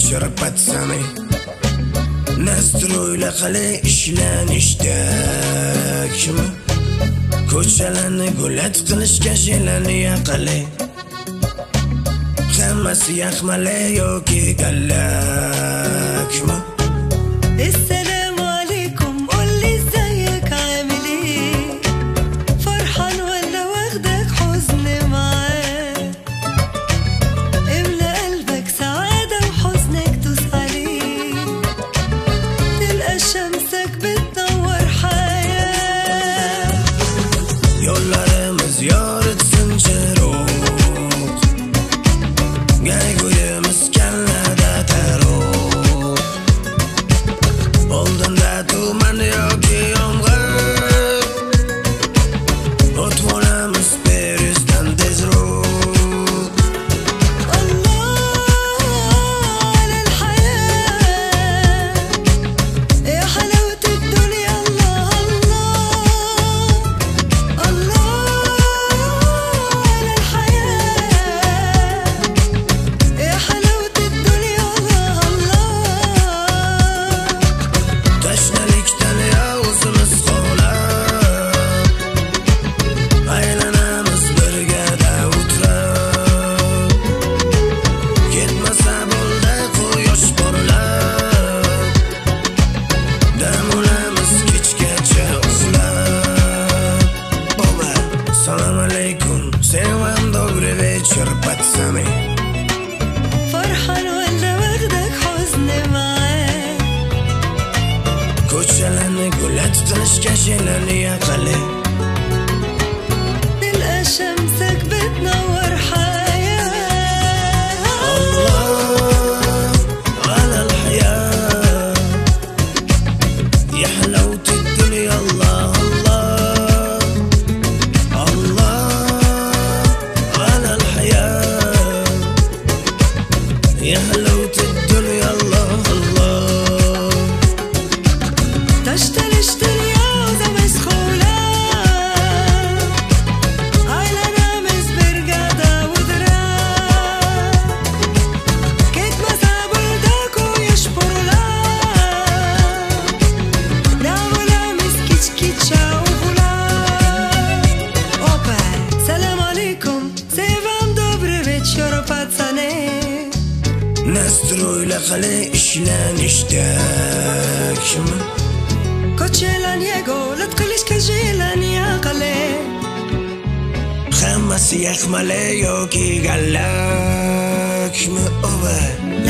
wieczór pacany. Nastrój laqali ishlanishtakmi. Ko'chalarni gulat qilishga jelani yaqali. Hammasi yaxmali yoki gallakmi. السلام عليكم قولي ازيك عامل ايه فرحان ولا واخدك حزن معاه املى قلبك سعادة وحزنك دوس عليه تلقى شمسك بتنور حياة Yollarımız yoritsin chiroq Qayg'uyimiz kallada taroq Oldinda tuman yoki yomg'ir O't bo'lamiz Parisdan tezroq الله على الحياة يا حلاوة الدنيا الله الله الله على الحياة يا حلاوة الدنيا الله الله Tashnalikdan yozimiz qolab Aylanamiz birgada o'tirib Ketmasa bo'ldi quyosh porlab Dam olamiz kechgacha uxlab Oba, salom alaykum, sevim добрый вечер, пацаны. فرحان ولا واخدك حزن معاه Ko'chalarni gulat qilishga jelani yaqali. تلقى شمسك بتنور حياة الله على الحياة يا حلاوة الدنيا الله الله الله على الحياة يا حلاوة الدنيا الله الله تشتري وزمس خولا Aylanamiz birgada o'tirib Ketmasa bo'ldi quyosh porlab Dam olamiz kechgacha uxlab Opa, salam alaykum Sevim добрый вечер, пацаны Nastroy laqali ishlanishtakmi. Ko'chalarni yo'lat qilishga jelani yaqali Hammasi yaxmali yoki gallakmi. Oba